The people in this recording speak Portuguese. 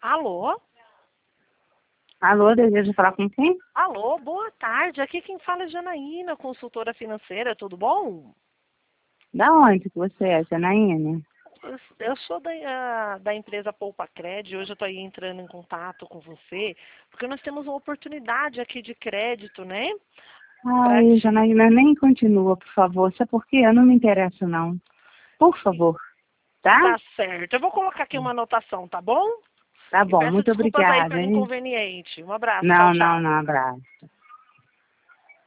Alô? Alô, deseja falar com quem? Alô, boa tarde. Aqui quem fala é Janaína, consultora financeira, tudo bom? Da onde que você é, Janaína? Eu sou da empresa Poupa Cred. Hoje eu estou aí entrando em contato com você, porque nós temos uma oportunidade aqui de crédito, né? Pra Ai, ti. Janaína, nem continua, por favor. Sabe por quê? Eu não me interesso, não. Por favor, tá? Tá certo. Eu vou colocar aqui uma anotação, tá bom? Tá E bom, peço muito desculpas aí obrigada, pelo hein? inconveniente. Um abraço, tchau, Não, tchau. não, não, abraço.